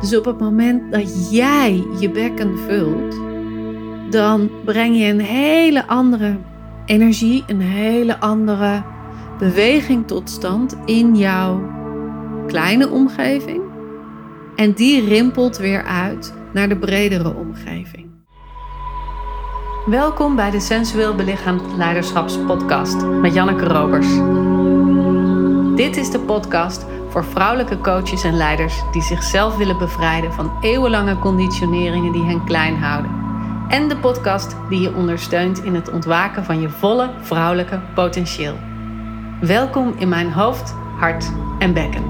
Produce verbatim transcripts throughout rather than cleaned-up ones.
Dus op het moment dat jij je bekken vult, dan breng je een hele andere energie, een hele andere beweging tot stand in jouw kleine omgeving. En die rimpelt weer uit naar de bredere omgeving. Welkom bij de Sensueel Belichaamd Leiderschapspodcast met Janneke Robers. Dit is de podcast voor vrouwelijke coaches en leiders die zichzelf willen bevrijden van eeuwenlange conditioneringen die hen klein houden. En de podcast die je ondersteunt in het ontwaken van je volle vrouwelijke potentieel. Welkom in mijn hoofd, hart en bekken.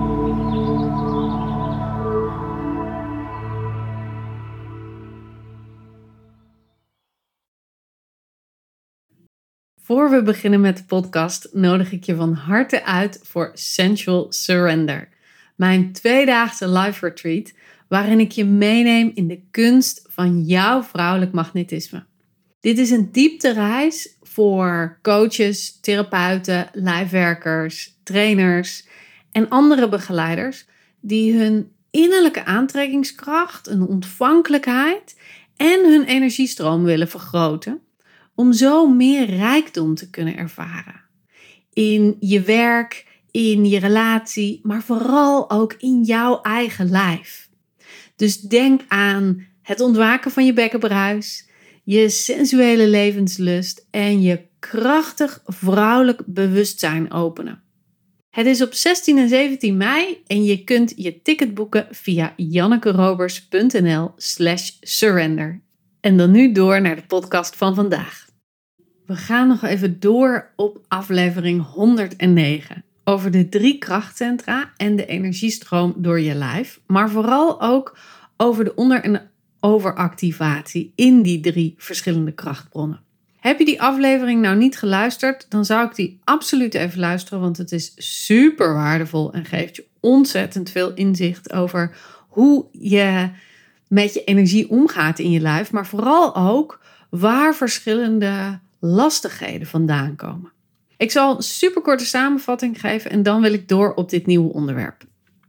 Voor we beginnen met de podcast nodig ik je van harte uit voor Sensual Surrender. Mijn tweedaagse live retreat waarin ik je meeneem in de kunst van jouw vrouwelijk magnetisme. Dit is een dieptereis voor coaches, therapeuten, lijfwerkers, trainers en andere begeleiders die hun innerlijke aantrekkingskracht, een ontvankelijkheid en hun energiestroom willen vergroten. Om zo meer rijkdom te kunnen ervaren. In je werk, in je relatie, maar vooral ook in jouw eigen lijf. Dus denk aan het ontwaken van je bekkenbruis, je sensuele levenslust en je krachtig vrouwelijk bewustzijn openen. Het is op zestien en zeventien mei en je kunt je ticket boeken via jannekerobers.nl slash surrender. En dan nu door naar de podcast van vandaag. We gaan nog even door op aflevering honderdnegen over de drie krachtcentra en de energiestroom door je lijf, maar vooral ook over de onder- en overactivatie in die drie verschillende krachtbronnen. Heb je die aflevering nou niet geluisterd, dan zou ik die absoluut even luisteren, want het is super waardevol en geeft je ontzettend veel inzicht over hoe je met je energie omgaat in je lijf, maar vooral ook waar verschillende lastigheden vandaan komen. Ik zal een superkorte samenvatting geven en dan wil ik door op dit nieuwe onderwerp.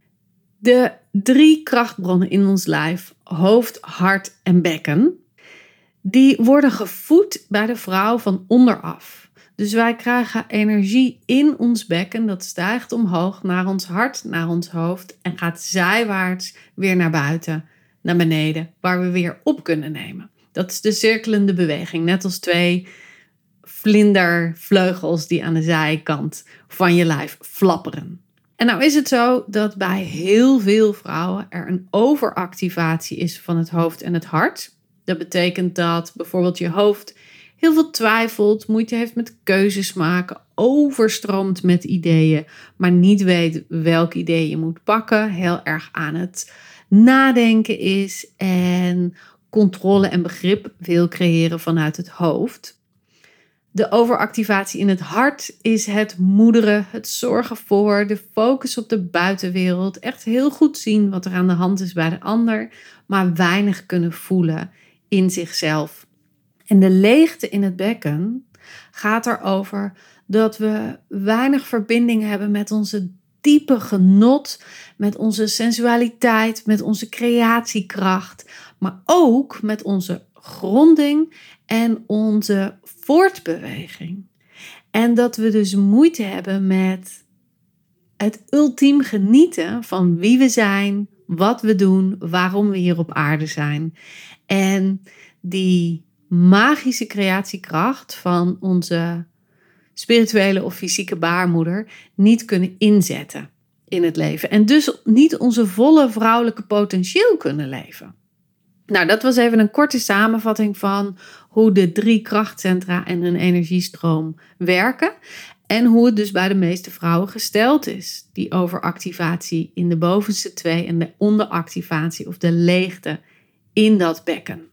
De drie krachtbronnen in ons lijf, hoofd, hart en bekken, die worden gevoed bij de vrouw van onderaf. Dus wij krijgen energie in ons bekken, dat stijgt omhoog naar ons hart, naar ons hoofd en gaat zijwaarts weer naar buiten, naar beneden, waar we weer op kunnen nemen. Dat is de cirkelende beweging, net als twee vlindervleugels die aan de zijkant van je lijf flapperen. En nou is het zo dat bij heel veel vrouwen er een overactivatie is van het hoofd en het hart. Dat betekent dat bijvoorbeeld je hoofd heel veel twijfelt, moeite heeft met keuzes maken, overstroomt met ideeën, maar niet weet welk idee je moet pakken, heel erg aan het nadenken is en controle en begrip wil creëren vanuit het hoofd. De overactivatie in het hart is het moederen, het zorgen voor, de focus op de buitenwereld. Echt heel goed zien wat er aan de hand is bij de ander, maar weinig kunnen voelen in zichzelf. En de leegte in het bekken gaat erover dat we weinig verbinding hebben met onze diepe genot, met onze sensualiteit, met onze creatiekracht, maar ook met onze gronding en onze voortbeweging. En dat we dus moeite hebben met het ultiem genieten van wie we zijn, wat we doen, waarom we hier op aarde zijn. En die magische creatiekracht van onze spirituele of fysieke baarmoeder niet kunnen inzetten in het leven. En dus niet onze volle vrouwelijke potentieel kunnen leven. Nou, dat was even een korte samenvatting van hoe de drie krachtcentra en hun energiestroom werken. En hoe het dus bij de meeste vrouwen gesteld is. Die overactivatie in de bovenste twee en de onderactivatie of de leegte in dat bekken.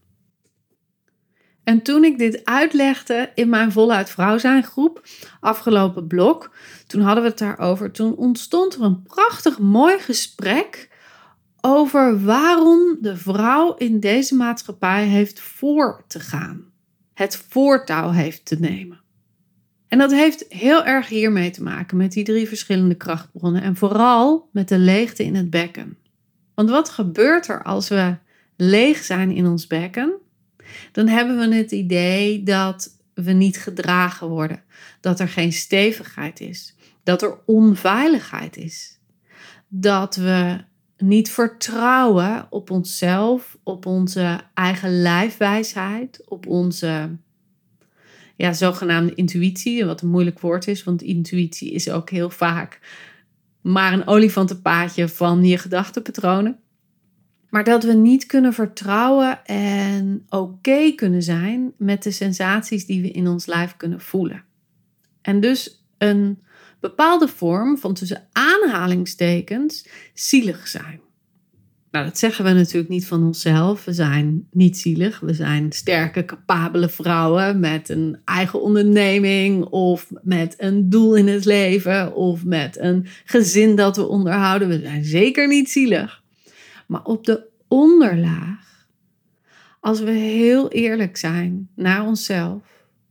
En toen ik dit uitlegde in mijn Voluit Vrouw Zijn groep, afgelopen blok, toen hadden we het daarover. Toen ontstond er een prachtig mooi gesprek over waarom de vrouw in deze maatschappij heeft voor te gaan. Het voortouw heeft te nemen. En dat heeft heel erg hiermee te maken met die drie verschillende krachtbronnen en vooral met de leegte in het bekken. Want wat gebeurt er als we leeg zijn in ons bekken? Dan hebben we het idee dat we niet gedragen worden. Dat er geen stevigheid is. Dat er onveiligheid is. Dat we niet vertrouwen op onszelf, op onze eigen lijfwijsheid, op onze ja, zogenaamde intuïtie, wat een moeilijk woord is, want intuïtie is ook heel vaak maar een olifantenpaadje van je gedachtenpatronen. Maar dat we niet kunnen vertrouwen en oké kunnen zijn met de sensaties die we in ons lijf kunnen voelen. En dus een bepaalde vorm van tussen aanhalingstekens zielig zijn. Nou, dat zeggen we natuurlijk niet van onszelf. We zijn niet zielig. We zijn sterke, capabele vrouwen met een eigen onderneming of met een doel in het leven of met een gezin dat we onderhouden. We zijn zeker niet zielig. Maar op de onderlaag, als we heel eerlijk zijn naar onszelf,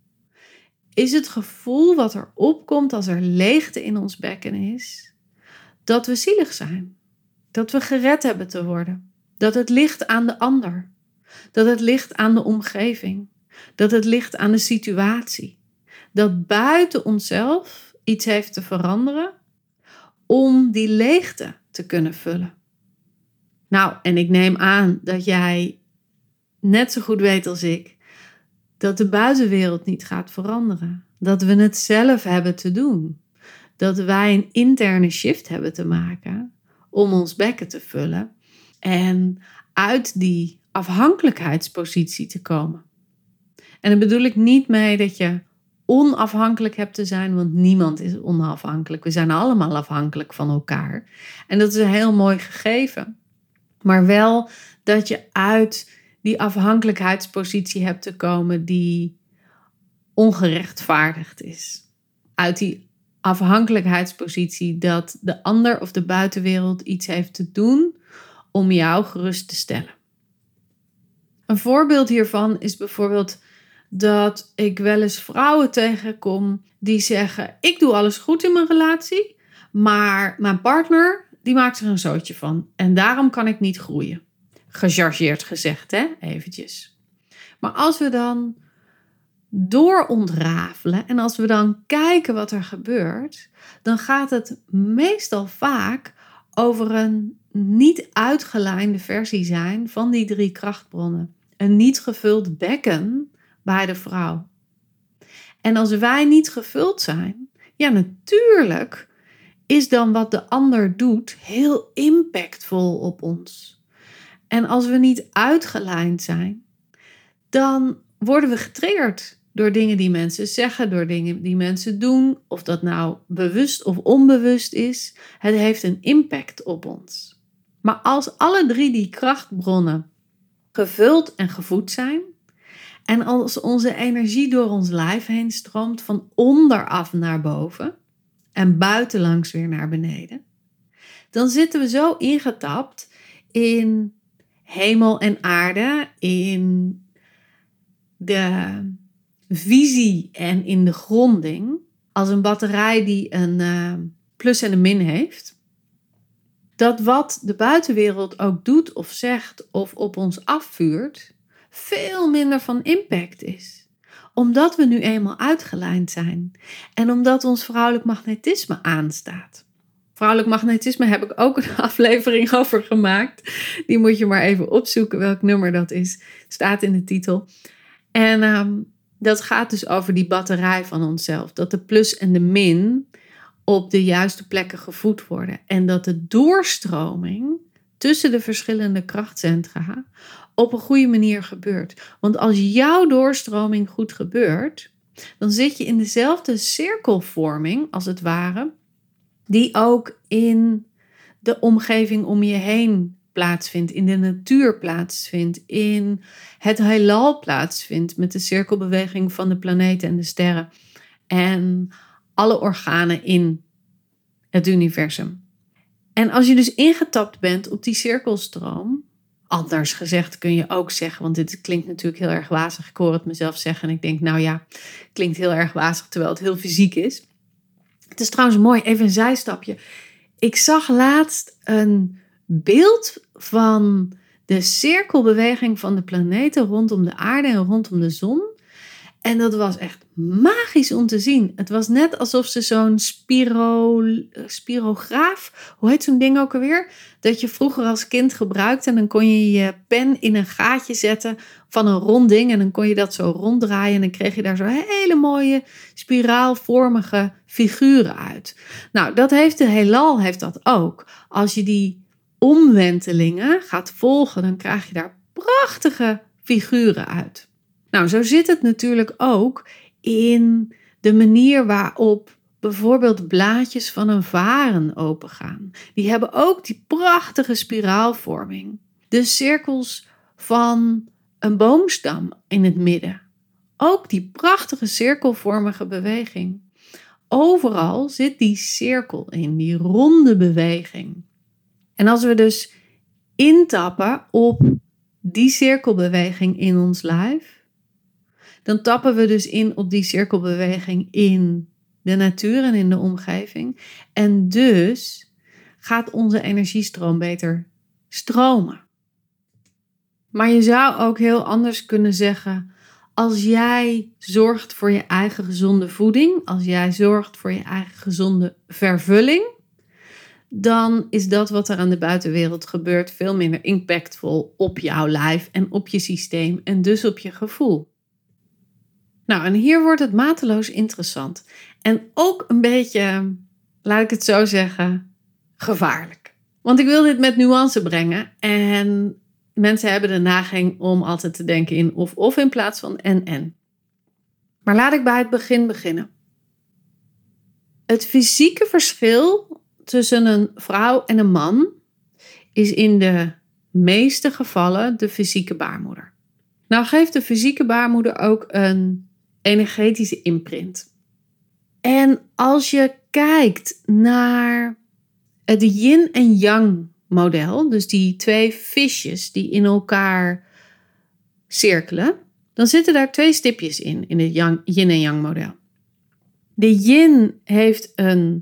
is het gevoel wat er opkomt als er leegte in ons bekken is, dat we zielig zijn. Dat we gered hebben te worden. Dat het ligt aan de ander. Dat het ligt aan de omgeving. Dat het ligt aan de situatie. Dat buiten onszelf iets heeft te veranderen om die leegte te kunnen vullen. Nou, en ik neem aan dat jij net zo goed weet als ik dat de buitenwereld niet gaat veranderen. Dat we het zelf hebben te doen. Dat wij een interne shift hebben te maken om ons bekken te vullen en uit die afhankelijkheidspositie te komen. En daar bedoel ik niet mee dat je onafhankelijk hebt te zijn, want niemand is onafhankelijk. We zijn allemaal afhankelijk van elkaar. En dat is een heel mooi gegeven. Maar wel dat je uit die afhankelijkheidspositie hebt te komen die ongerechtvaardigd is. Uit die afhankelijkheidspositie dat de ander of de buitenwereld iets heeft te doen om jou gerust te stellen. Een voorbeeld hiervan is bijvoorbeeld dat ik wel eens vrouwen tegenkom die zeggen: ik doe alles goed in mijn relatie, maar mijn partner die maakt er een zootje van en daarom kan ik niet groeien. Gechargeerd gezegd, hè, eventjes. Maar als we dan doorontrafelen en als we dan kijken wat er gebeurt, dan gaat het meestal vaak over een niet uitgelijnde versie zijn van die drie krachtbronnen. Een niet gevuld bekken bij de vrouw. En als wij niet gevuld zijn, ja, natuurlijk is dan wat de ander doet heel impactvol op ons. En als we niet uitgelijnd zijn, dan worden we getriggerd door dingen die mensen zeggen, door dingen die mensen doen. Of dat nou bewust of onbewust is, het heeft een impact op ons. Maar als alle drie die krachtbronnen gevuld en gevoed zijn, en als onze energie door ons lijf heen stroomt van onderaf naar boven en buitenlangs weer naar beneden, dan zitten we zo ingetapt in hemel en aarde, in de visie en in de gronding, als een batterij die een uh, plus en een min heeft, dat wat de buitenwereld ook doet of zegt of op ons afvuurt, veel minder van impact is. Omdat we nu eenmaal uitgelijnd zijn en omdat ons vrouwelijk magnetisme aanstaat. Vrouwelijk magnetisme heb ik ook een aflevering over gemaakt. Die moet je maar even opzoeken welk nummer dat is. Staat in de titel. En um, dat gaat dus over die batterij van onszelf. Dat de plus en de min op de juiste plekken gevoed worden. En dat de doorstroming tussen de verschillende krachtcentra op een goede manier gebeurt. Want als jouw doorstroming goed gebeurt, dan zit je in dezelfde cirkelvorming, als het ware, die ook in de omgeving om je heen plaatsvindt, in de natuur plaatsvindt, in het heelal plaatsvindt, met de cirkelbeweging van de planeten en de sterren en alle organen in het universum. En als je dus ingetapt bent op die cirkelstroom, anders gezegd kun je ook zeggen, want dit klinkt natuurlijk heel erg wazig, ik hoor het mezelf zeggen en ik denk, nou ja, klinkt heel erg wazig terwijl het heel fysiek is. Het is trouwens mooi, even een zijstapje. Ik zag laatst een beeld van de cirkelbeweging van de planeten rondom de aarde en rondom de zon. En dat was echt magisch om te zien. Het was net alsof ze zo'n spiro, spirograaf, hoe heet zo'n ding ook alweer? Dat je vroeger als kind gebruikte en dan kon je je pen in een gaatje zetten van een rond ding. En dan kon je dat zo ronddraaien en dan kreeg je daar zo hele mooie spiraalvormige figuren uit. Nou, dat heeft de heelal heeft dat ook. Als je die omwentelingen gaat volgen, dan krijg je daar prachtige figuren uit. Nou, zo zit het natuurlijk ook in de manier waarop bijvoorbeeld blaadjes van een varen opengaan. Die hebben ook die prachtige spiraalvorming. De cirkels van een boomstam in het midden. Ook die prachtige cirkelvormige beweging. Overal zit die cirkel in, die ronde beweging. En als we dus intappen op die cirkelbeweging in ons lijf, dan tappen we dus in op die cirkelbeweging in de natuur en in de omgeving. En dus gaat onze energiestroom beter stromen. Maar je zou ook heel anders kunnen zeggen, als jij zorgt voor je eigen gezonde voeding, als jij zorgt voor je eigen gezonde vervulling, dan is dat wat er aan de buitenwereld gebeurt veel minder impactvol op jouw lijf en op je systeem en dus op je gevoel. Nou, en hier wordt het mateloos interessant. En ook een beetje, laat ik het zo zeggen, gevaarlijk. Want ik wil dit met nuance brengen. En mensen hebben de neiging om altijd te denken in of-of in plaats van en-en. Maar laat ik bij het begin beginnen. Het fysieke verschil tussen een vrouw en een man is in de meeste gevallen de fysieke baarmoeder. Nou geeft de fysieke baarmoeder ook een energetische imprint. En als je kijkt naar het yin en yang model, dus die twee visjes die in elkaar cirkelen, dan zitten daar twee stipjes in, in het yang, yin en yang model. De yin heeft een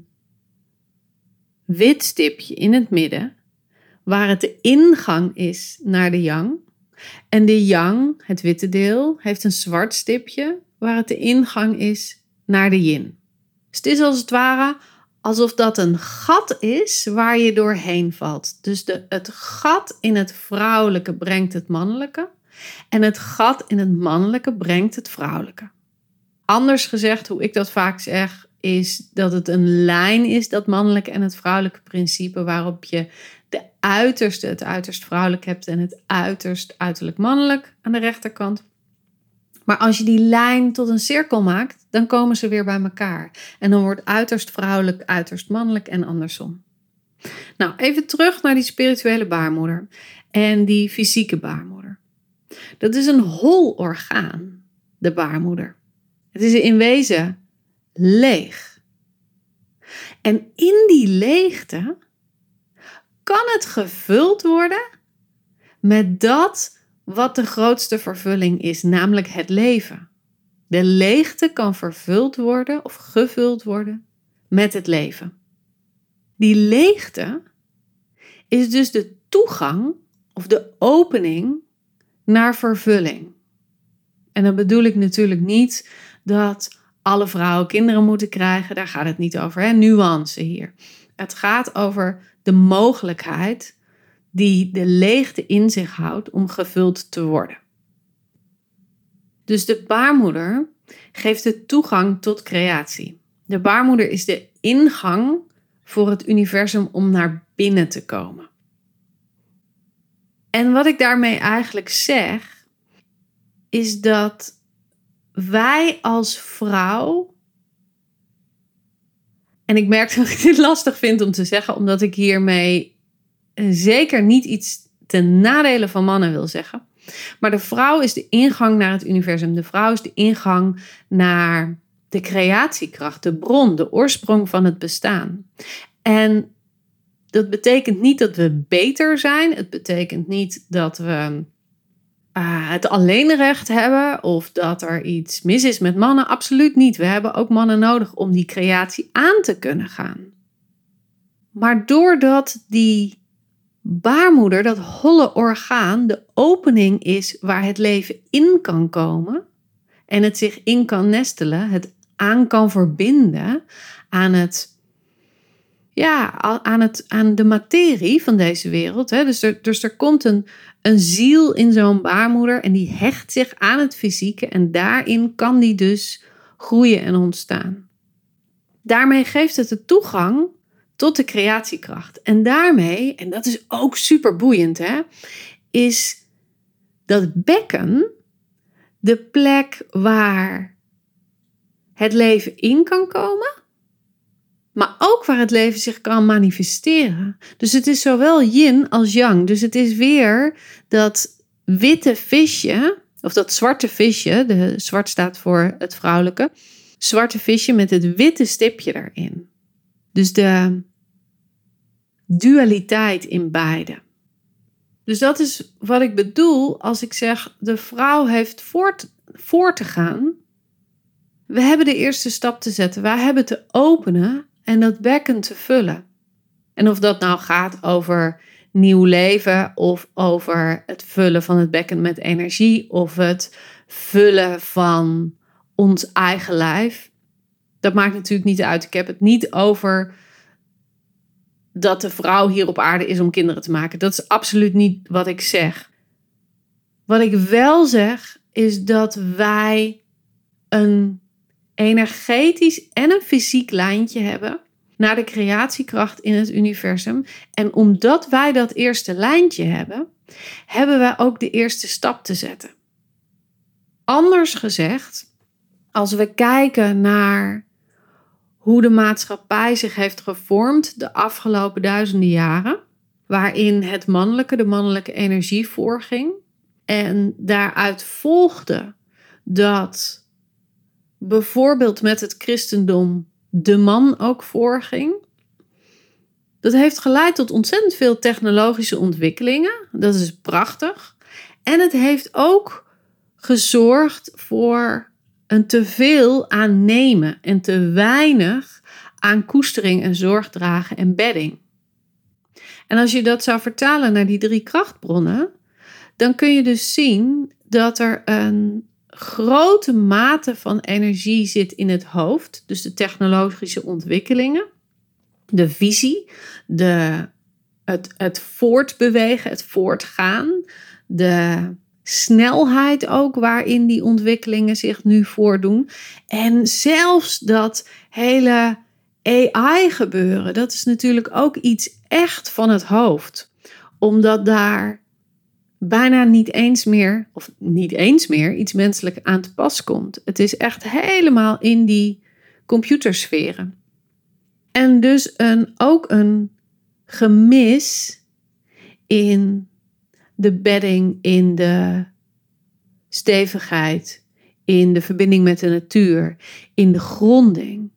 wit stipje in het midden, waar het de ingang is naar de yang. En de yang, het witte deel, heeft een zwart stipje, waar het de ingang is naar de yin. Dus het is als het ware alsof dat een gat is waar je doorheen valt. Dus de, het gat in het vrouwelijke brengt het mannelijke. En het gat in het mannelijke brengt het vrouwelijke. Anders gezegd, hoe ik dat vaak zeg, is dat het een lijn is, dat mannelijke en het vrouwelijke principe, waarop je de uiterste, het uiterst vrouwelijk hebt en het uiterst uiterlijk mannelijk aan de rechterkant. Maar als je die lijn tot een cirkel maakt, dan komen ze weer bij elkaar. En dan wordt uiterst vrouwelijk, uiterst mannelijk en andersom. Nou, even terug naar die spirituele baarmoeder en die fysieke baarmoeder. Dat is een hol orgaan, de baarmoeder. Het is in wezen leeg. En in die leegte kan het gevuld worden met dat wat de grootste vervulling is, namelijk het leven. De leegte kan vervuld worden of gevuld worden met het leven. Die leegte is dus de toegang of de opening naar vervulling. En dan bedoel ik natuurlijk niet dat alle vrouwen kinderen moeten krijgen. Daar gaat het niet over, hè? Nuance hier. Het gaat over de mogelijkheid die de leegte in zich houdt om gevuld te worden. Dus de baarmoeder geeft de toegang tot creatie. De baarmoeder is de ingang voor het universum om naar binnen te komen. En wat ik daarmee eigenlijk zeg, is dat wij als vrouw, en ik merk dat ik dit lastig vind om te zeggen, omdat ik hiermee zeker niet iets ten nadele van mannen wil zeggen. Maar de vrouw is de ingang naar het universum. De vrouw is de ingang naar de creatiekracht, de bron, de oorsprong van het bestaan. En dat betekent niet dat we beter zijn. Het betekent niet dat we uh, het alleenrecht hebben of dat er iets mis is met mannen. Absoluut niet. We hebben ook mannen nodig om die creatie aan te kunnen gaan. Maar doordat die baarmoeder, dat holle orgaan, de opening is waar het leven in kan komen en het zich in kan nestelen, het aan kan verbinden aan het, ja, aan, het, aan de materie van deze wereld. Hè. Dus, er, dus er komt een, een ziel in zo'n baarmoeder en die hecht zich aan het fysieke en daarin kan die dus groeien en ontstaan. Daarmee geeft het de toegang tot de creatiekracht. En daarmee, en dat is ook super boeiend, hè, is dat bekken de plek waar het leven in kan komen, maar ook waar het leven zich kan manifesteren. Dus het is zowel yin als yang. Dus het is weer dat witte visje, of dat zwarte visje, de zwart staat voor het vrouwelijke, zwarte visje met het witte stipje erin. Dus de dualiteit in beide. Dus dat is wat ik bedoel als ik zeg, de vrouw heeft voort, voor te gaan. We hebben de eerste stap te zetten. Wij hebben te openen en dat bekken te vullen. En of dat nou gaat over nieuw leven of over het vullen van het bekken met energie of het vullen van ons eigen lijf. Dat maakt natuurlijk niet uit. Ik heb het niet over dat de vrouw hier op aarde is om kinderen te maken. Dat is absoluut niet wat ik zeg. Wat ik wel zeg is dat wij een energetisch en een fysiek lijntje hebben naar de creatiekracht in het universum. En omdat wij dat eerste lijntje hebben, hebben wij ook de eerste stap te zetten. Anders gezegd, als we kijken naar hoe de maatschappij zich heeft gevormd de afgelopen duizenden jaren, waarin het mannelijke, de mannelijke energie voorging, en daaruit volgde dat bijvoorbeeld met het christendom de man ook voorging. Dat heeft geleid tot ontzettend veel technologische ontwikkelingen. Dat is prachtig. En het heeft ook gezorgd voor een teveel aan nemen en te weinig aan koestering en zorgdragen en bedding. En als je dat zou vertalen naar die drie krachtbronnen, dan kun je dus zien dat er een grote mate van energie zit in het hoofd. Dus de technologische ontwikkelingen, de visie, de, het, het voortbewegen, het voortgaan, de snelheid ook waarin die ontwikkelingen zich nu voordoen. En zelfs dat hele A I gebeuren, dat is natuurlijk ook iets echt van het hoofd. Omdat daar bijna niet eens meer, of niet eens meer, iets menselijk aan te pas komt. Het is echt helemaal in die computersferen. En dus een, ook een gemis in de bedding, in de stevigheid, in de verbinding met de natuur, in de gronding.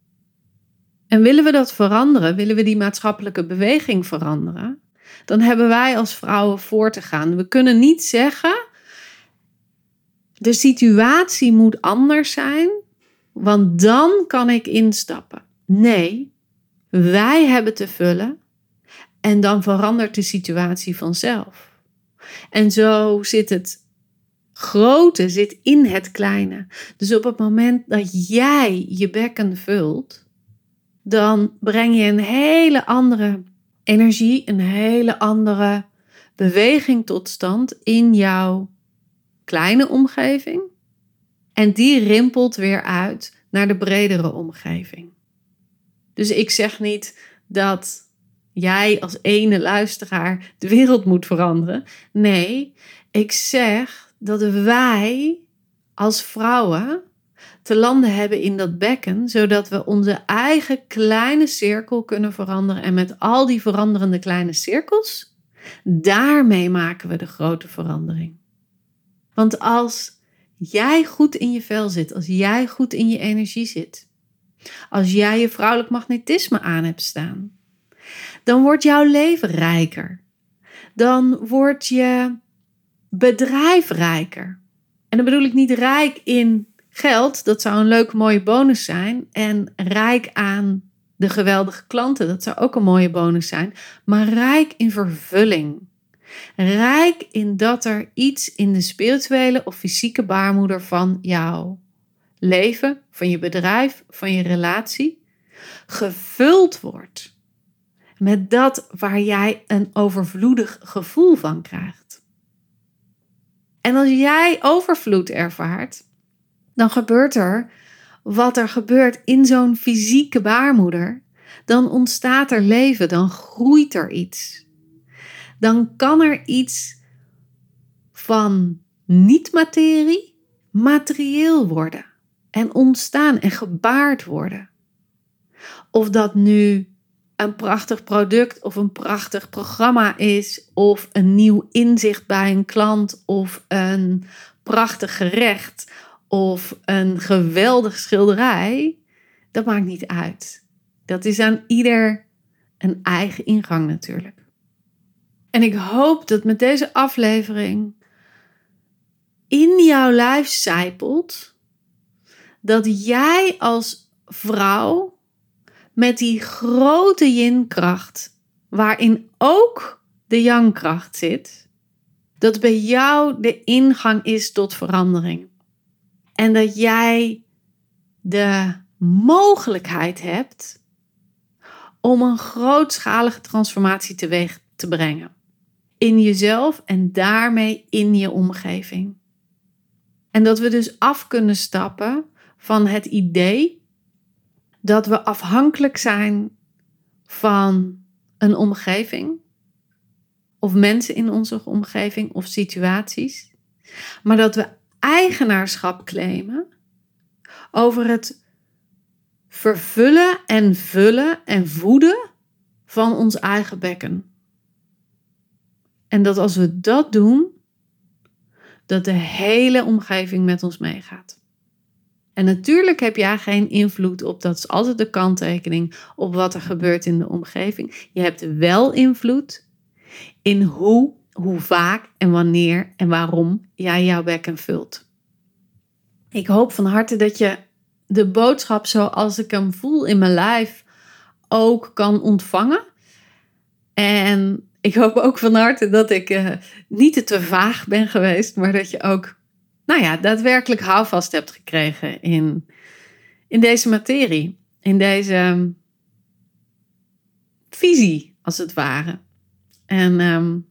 En willen we dat veranderen, willen we die maatschappelijke beweging veranderen, dan hebben wij als vrouwen voor te gaan. We kunnen niet zeggen, de situatie moet anders zijn, want dan kan ik instappen. Nee, wij hebben te vullen en dan verandert de situatie vanzelf. En zo zit het grote zit in het kleine. Dus op het moment dat jij je bekken vult, dan breng je een hele andere energie, een hele andere beweging tot stand in jouw kleine omgeving. En die rimpelt weer uit naar de bredere omgeving. Dus ik zeg niet dat jij als ene luisteraar de wereld moet veranderen. Nee, ik zeg dat wij als vrouwen te landen hebben in dat bekken, zodat we onze eigen kleine cirkel kunnen veranderen. En met al die veranderende kleine cirkels, daarmee maken we de grote verandering. Want als jij goed in je vel zit, als jij goed in je energie zit, als jij je vrouwelijk magnetisme aan hebt staan, dan wordt jouw leven rijker. Dan wordt je bedrijf rijker. En dan bedoel ik niet rijk in geld, dat zou een leuke mooie bonus zijn. En rijk aan de geweldige klanten, dat zou ook een mooie bonus zijn. Maar rijk in vervulling. Rijk in dat er iets in de spirituele of fysieke baarmoeder van jouw leven, van je bedrijf, van je relatie, gevuld wordt met dat waar jij een overvloedig gevoel van krijgt. En als jij overvloed ervaart, dan gebeurt er wat er gebeurt in zo'n fysieke baarmoeder. Dan ontstaat er leven, dan groeit er iets. Dan kan er iets van niet-materie materieel worden en ontstaan en gebaard worden. Of dat nu een prachtig product of een prachtig programma is, of een nieuw inzicht bij een klant, of een prachtig gerecht, of een geweldig schilderij, dat maakt niet uit. Dat is aan ieder een eigen ingang natuurlijk. En ik hoop dat met deze aflevering in jouw lijf sijpelt dat jij als vrouw met die grote yin-kracht, waarin ook de yang-kracht zit, dat bij jou de ingang is tot verandering. En dat jij de mogelijkheid hebt om een grootschalige transformatie teweeg te brengen. In jezelf en daarmee in je omgeving. En dat we dus af kunnen stappen van het idee dat we afhankelijk zijn van een omgeving. Of mensen in onze omgeving of situaties. Maar dat we eigenaarschap claimen over het vervullen en vullen en voeden van ons eigen bekken. En dat als we dat doen, dat de hele omgeving met ons meegaat. En natuurlijk heb jij geen invloed op, dat is altijd de kanttekening, op wat er gebeurt in de omgeving. Je hebt wel invloed in hoe, hoe vaak en wanneer en waarom jij jouw bekken vult. Ik hoop van harte dat je de boodschap zoals ik hem voel in mijn lijf ook kan ontvangen. En ik hoop ook van harte dat ik uh, niet te vaag ben geweest, maar dat je ook, nou ja, daadwerkelijk houvast hebt gekregen in, in deze materie. In deze um, visie, als het ware. En um,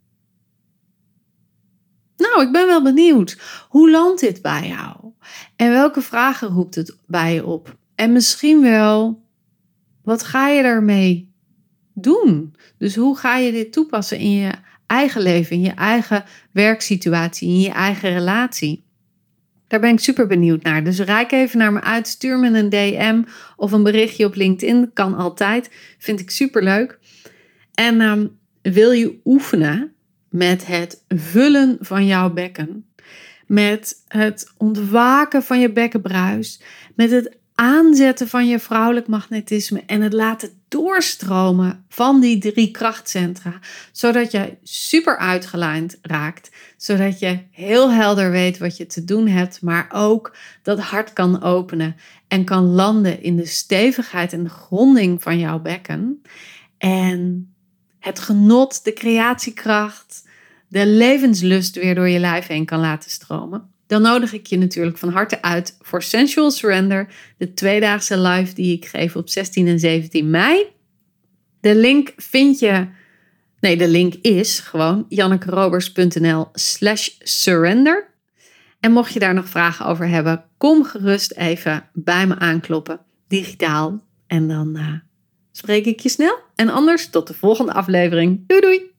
nou, ik ben wel benieuwd. Hoe landt dit bij jou? En welke vragen roept het bij je op? En misschien wel, wat ga je ermee doen? Dus hoe ga je dit toepassen in je eigen leven, in je eigen werksituatie, in je eigen relatie? Daar ben ik super benieuwd naar. Dus reik even naar me uit, stuur me een D M of een berichtje op LinkedIn. Kan altijd, vind ik super leuk. En um, wil je oefenen met het vullen van jouw bekken, met het ontwaken van je bekkenbruis, met het aanzetten van je vrouwelijk magnetisme en het laten doorstromen van die drie krachtcentra, zodat je super uitgelijnd raakt, zodat je heel helder weet wat je te doen hebt, maar ook dat hart kan openen en kan landen in de stevigheid en de gronding van jouw bekken en het genot, de creatiekracht, de levenslust weer door je lijf heen kan laten stromen. Dan nodig ik je natuurlijk van harte uit voor Sensual Surrender, de tweedaagse live die ik geef op zestien en zeventien mei. De link vind je, nee de link is gewoon jannekerobers.nl slash surrender. En mocht je daar nog vragen over hebben, kom gerust even bij me aankloppen, digitaal. En dan uh, spreek ik je snel. En anders tot de volgende aflevering. Doei doei!